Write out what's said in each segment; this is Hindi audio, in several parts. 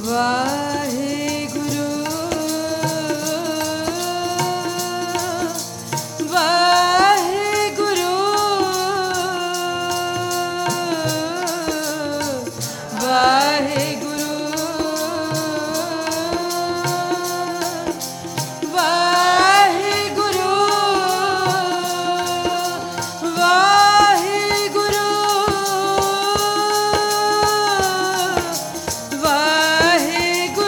वाहेगुरु वाहेगुरु वाहेगुरु वाहेगुरु वाहेगुरु वाहेगुरु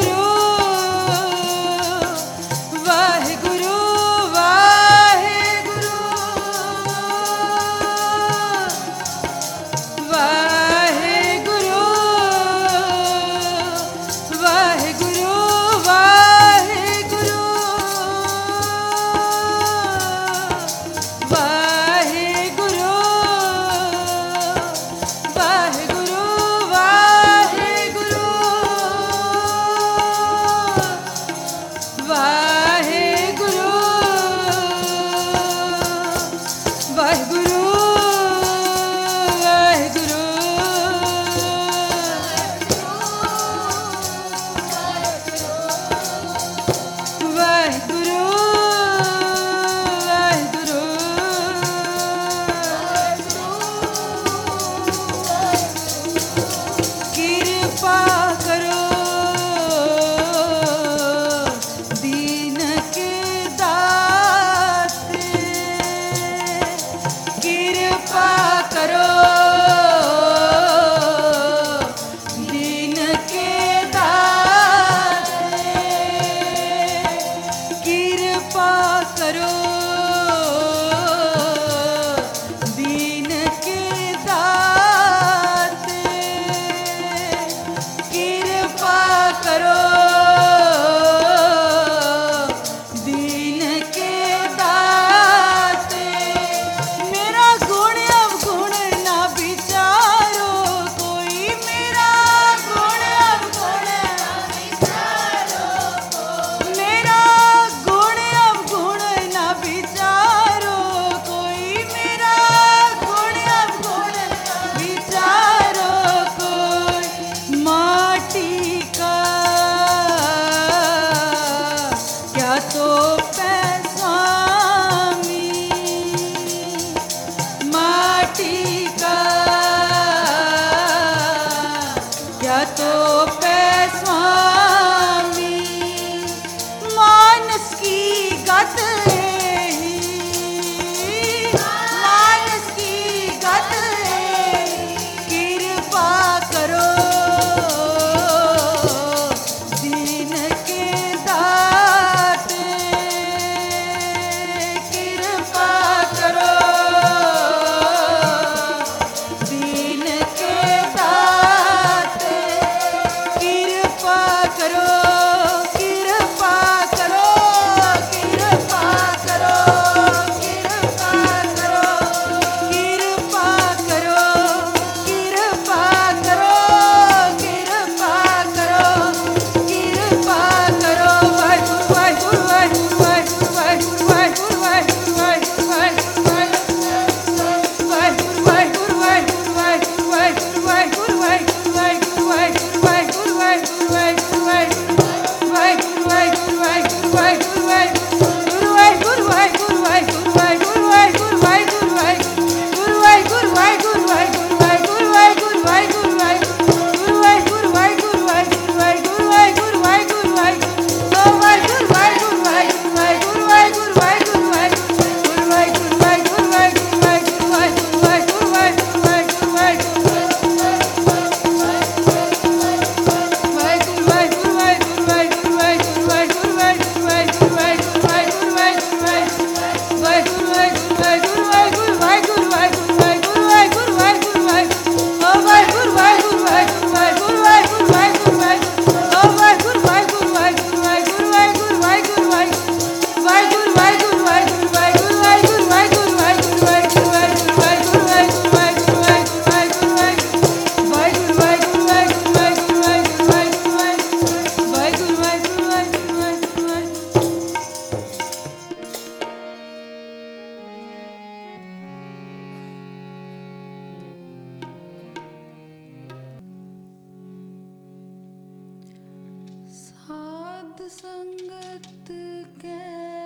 संगत के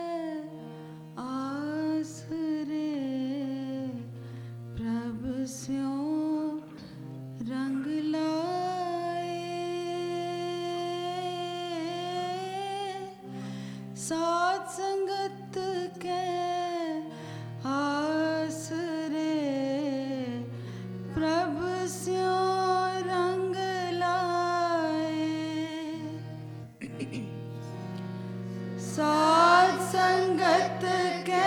आसरे प्रभु स्यों रंग लाए। साथ संगत के आसरे प्रभु स्यों रंग लाए। साथ संगत के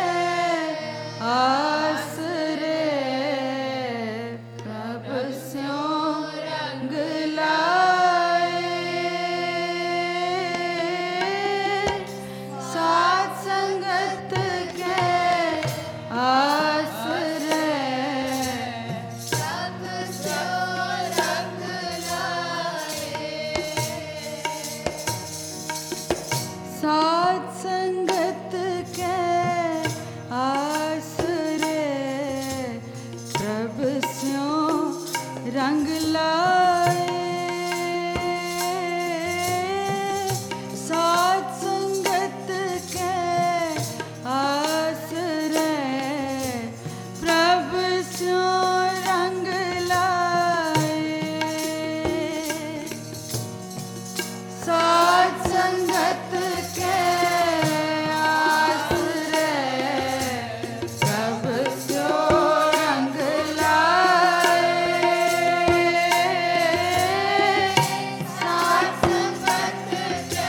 आसरे प्रभु स्यों रंग लाए। साथ संगत के आसरे प्रभु स्यों रंग लाए। साथ संगत के आसरे प्रभु स्यों रंग लाए। साथ संगत के आसरे प्रभु स्यों रंग लाए। साथ संगत के आसरे प्रभु स्यों रंग लाए। साथ संगत के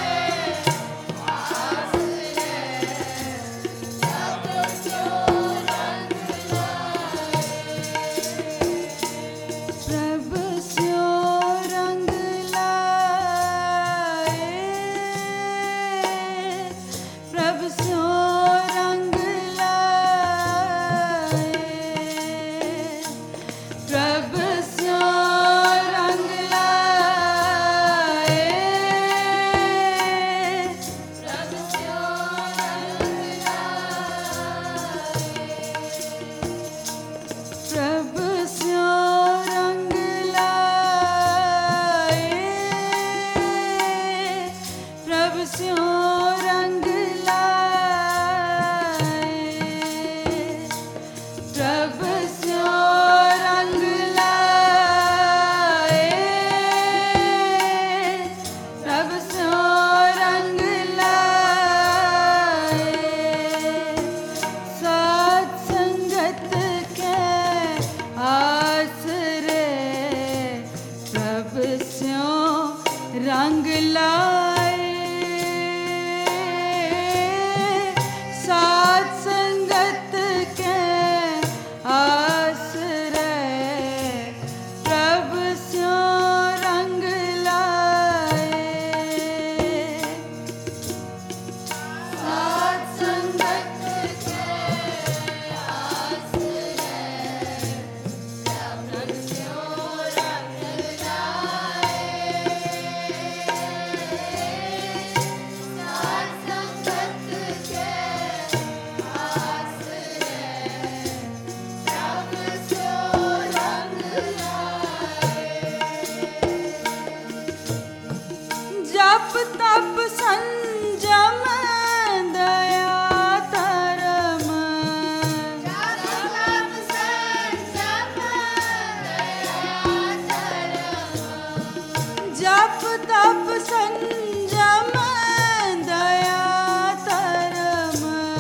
रंग लाए। साथ संगत के आसरे प्रभु स्यों रंग लाए। साथ संगत के आसरे प्रभु स्यों रंग लाए। जप तप संजम दया धर्म। जप तप संजम दया धर्म।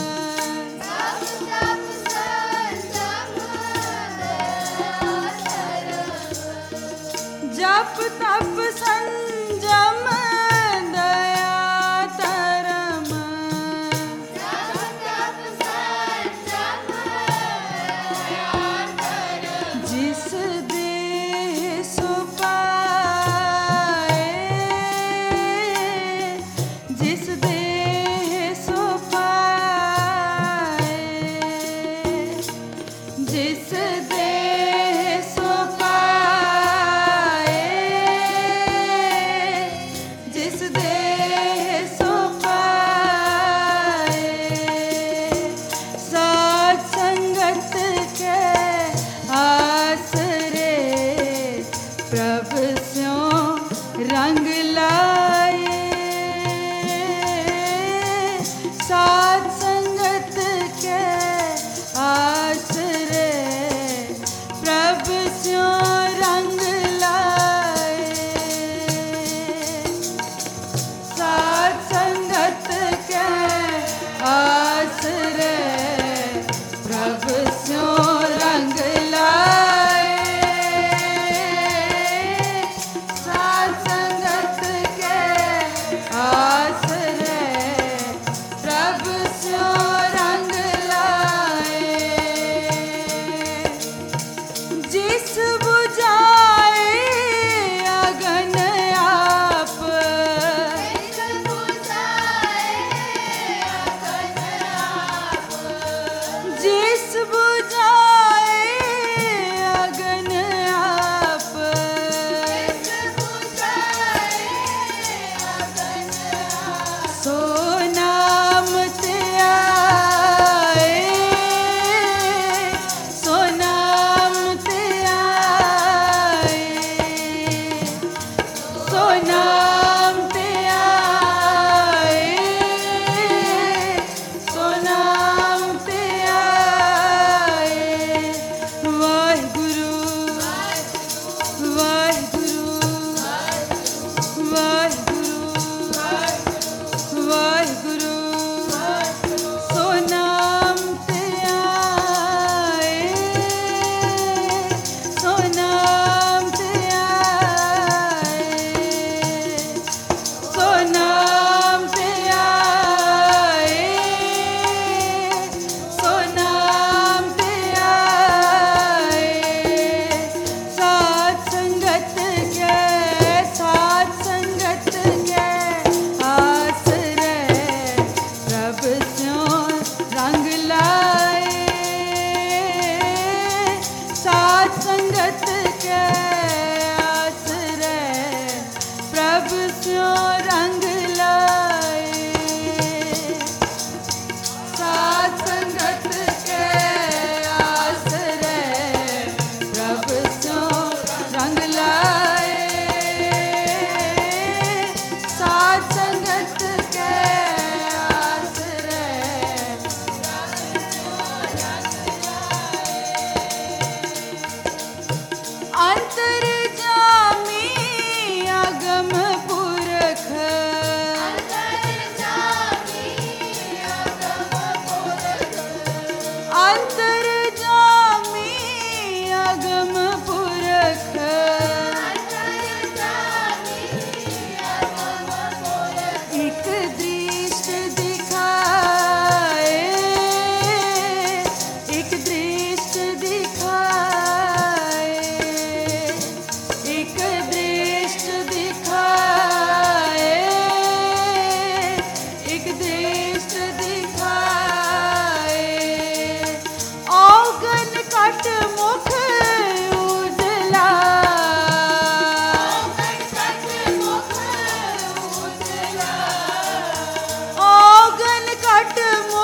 जप तप संजम दया धर्म। जिस देह सो पाए। जिस देह सो पाए। जिस देह सो पाए। जिस देह सो पाए। साथ संगत के आसरे प्रभु स्यों रंग लाए।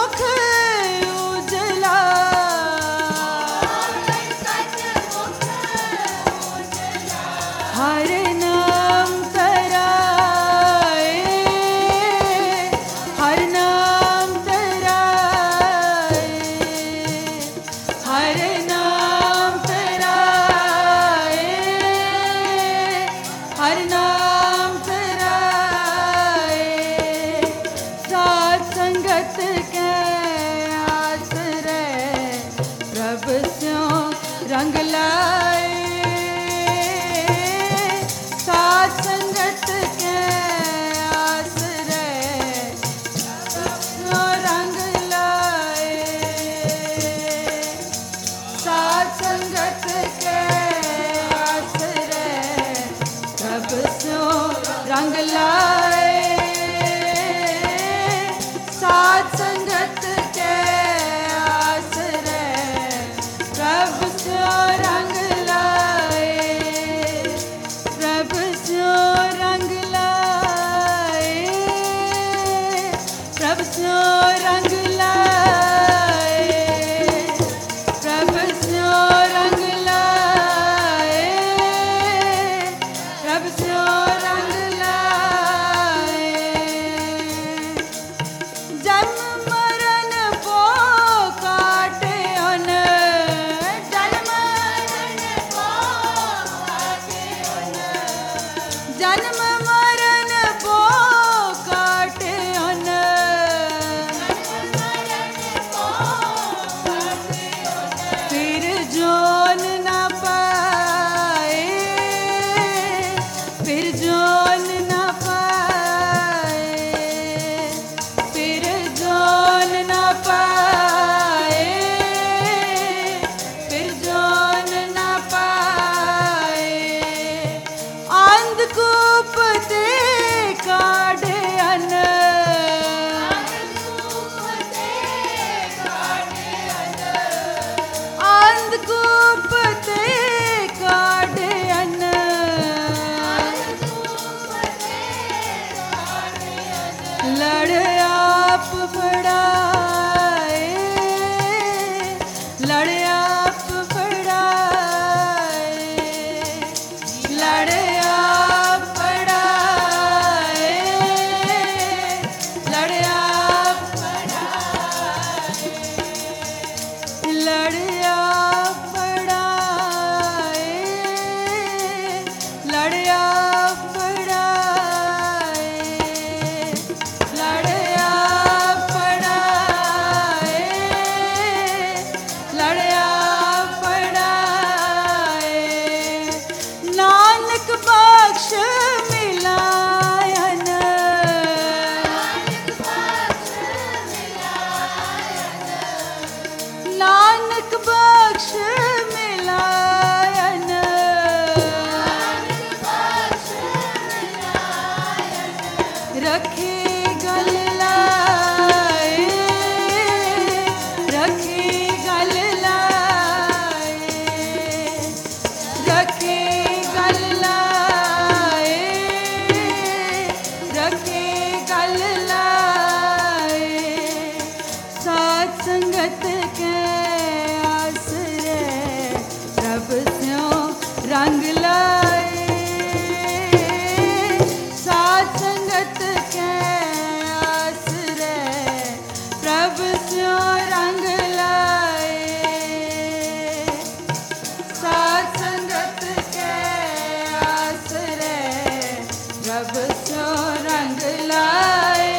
मुख उजला हर नाम तराए हर नाम तराए हर नाम तराए हर नाम तराए साध संगत के आसरे प्रभ स्यों रंग लाए साध संगत के आसरे स्यों रंग लाए साध संगत के आसरे प्रभ स्यों रंग लाए साध संगत के आसरे प्रभ स्यों रंग लाए प्रभ स्यों रंग लाए प्रभ स्यों रंग लाए प्रभ स्यों रंग लाए प्रभ स्यों रंग लाए जन्म मरण को काटे अन जन्म मरण को काटे अन जन्म मरण को काटे अन फिर जोन ना पाए फिर जोन ना पाए फिर जोन ना पाए फिर जोन ना पाए अंधकूप ते काढ़े अन अंधकूप ते काढ़े अन लड़ आप फड़ाए लड़ आप फड़ाए लड़ आप फड़ाए लड़ आप फड़ाए लड़ आप फड़ाए लड़ आप फड़ाए लड़ आप फड़ाए लड़ आप फड़ाए नानक बख्श मिलायन नानक बख्श मिलायन रखे गल लाए रखे गल लाए रखे गल लाए रखे गल लाए साध संगत के आसरे प्रभ स्यों रंग लाए साध संगत के आसरे प्रभ स्यों रंग लाए साध संगत के आसरे प्रभ स्यों रंग लाए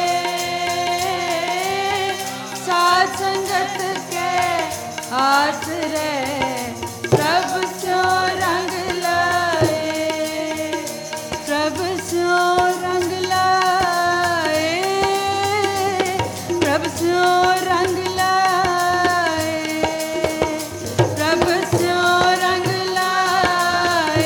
साध संगत के आसरे प्रभ स्यों रंग लाए प्रभ स्यों रंग लाए प्रभ स्यों रंग लाए प्रभ स्यों रंग लाए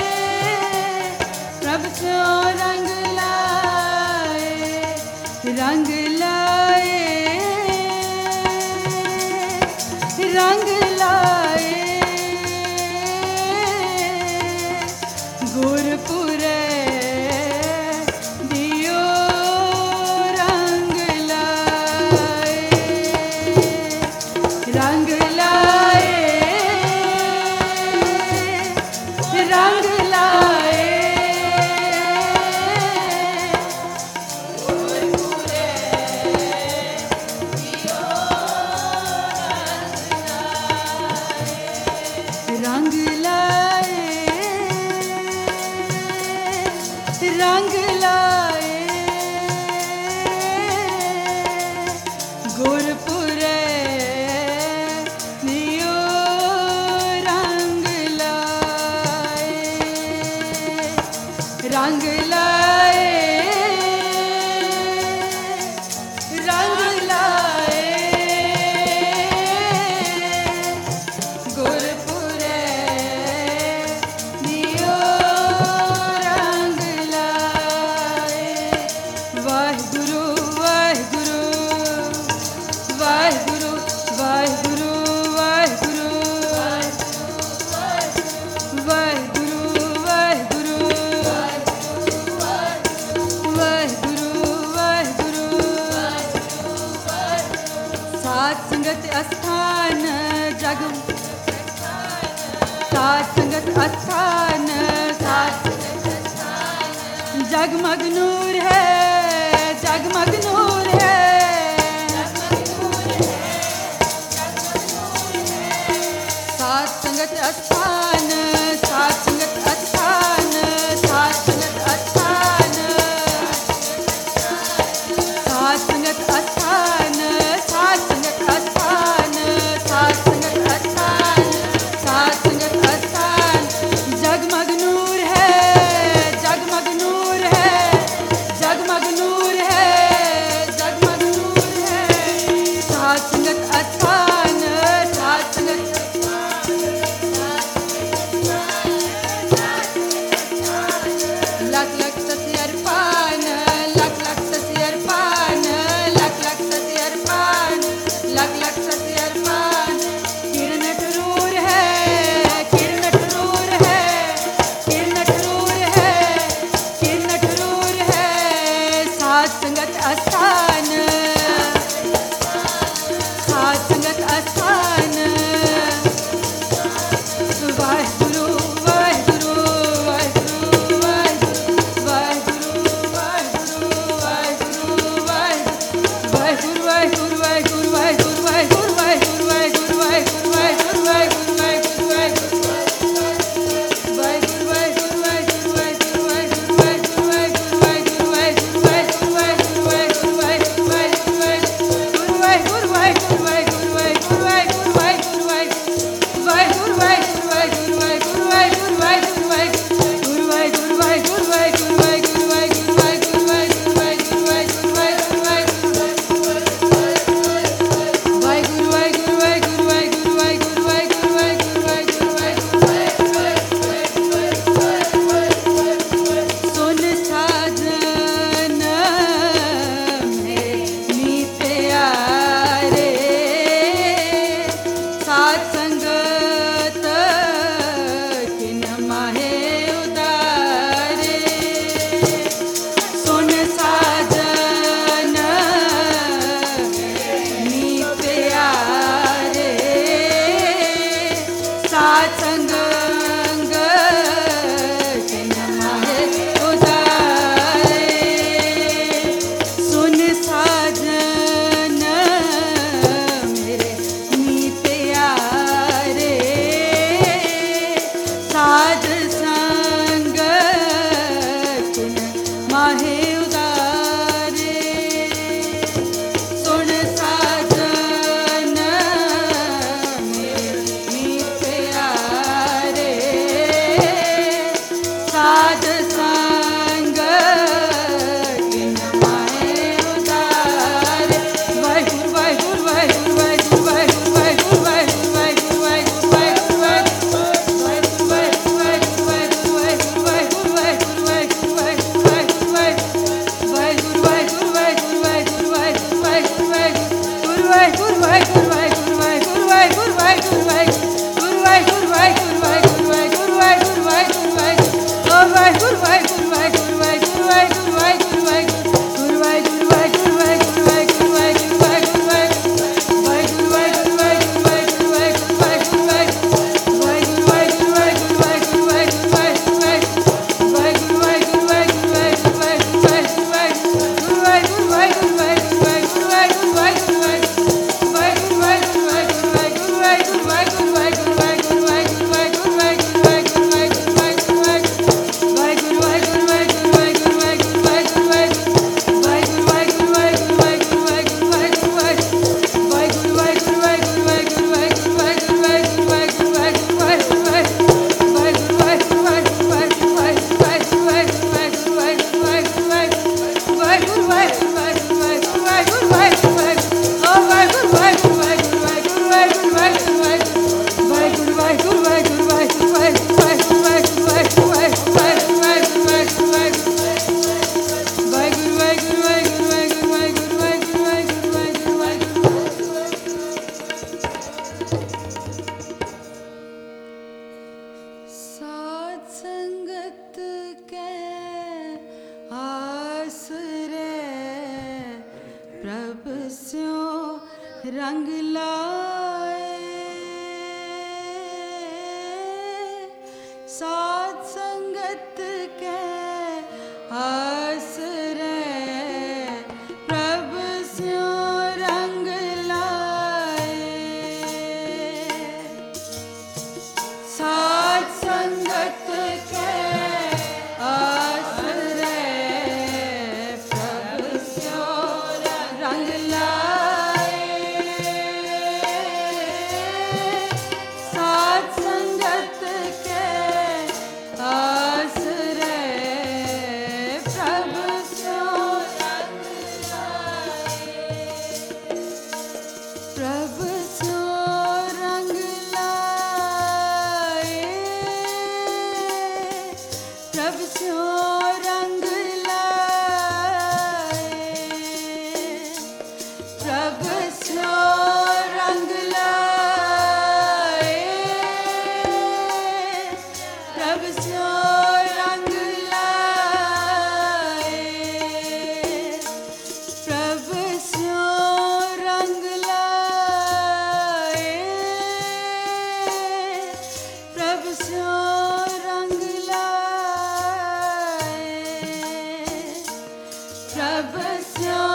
प्रभ स्यों रंग लाए रंग लाए रंग लाए संगत अस्थान जग साध संगत अस्थान साध जगमग नूर है जगमग नूर है साध संगत अस्थान साध संगत अस्थान साध संगत अस्थान साध संगत अस्थान साध संगत अस्थान साध संगत अस्थान साध संगत अस्थान जगमग नूर है जगमग नूर है जगमग नूर है जगमग नूर है साध संगत अस्थान साध संगत लख लख सत्य अर्पण लख लख सत्य अर्पण लख लख सत्य अर्पण लख लख सत्य अर्पण किरण ठरूर है किरण ठरूर है किरण ठरूर है किरण ठरूर है साध संगत अस्थान साध संगत अस्थान वाहिगुरु वाहिगुरु वाहिगुरु वाहिगुरु वाहिगुरु वाहिगुरु वाहिगुरु वाहिगुरु वाहिगुरु वाहिगुरु वाहिगुरु वाहिगुरु वाहिगुरु वाहिगुरु वाहिगुरु वाहिगुरु वाहिगुरु सुन साजन मेरी प्यारे साध संगत किन माहे उदारे सुन साजन मेरी प्यारे साध संग किन माहे उदारे सुन साजन मेरे नी प्यारे साध संग किन माहे उदारे सुन साजन मेरे प्यारे साध संग किन माहे उदारे वाहिगुरु वाहिगुरु वाहिगुरु वाहिगुरु वाहिगुरु वाहिगुरु वाहिगुरु वाहिगुरु वाहिगुरु रंग लाए साथ संगत के आसरे प्रभु स्यों रंग लाए साथ संगत के आसरे प्रभु स्यों रंग लाए साथ संगत के आसरे प्रभु स्यों रंग लाए प्रभु स्यों रंग लाए प्रभु स्यों रंग लाए प्रभु स्यों रंग लाए प्रभु स्यों रंग लाए प्रभु स्यों रंग लाए प्रभु स्यों रंग लाए प्रभु स्यों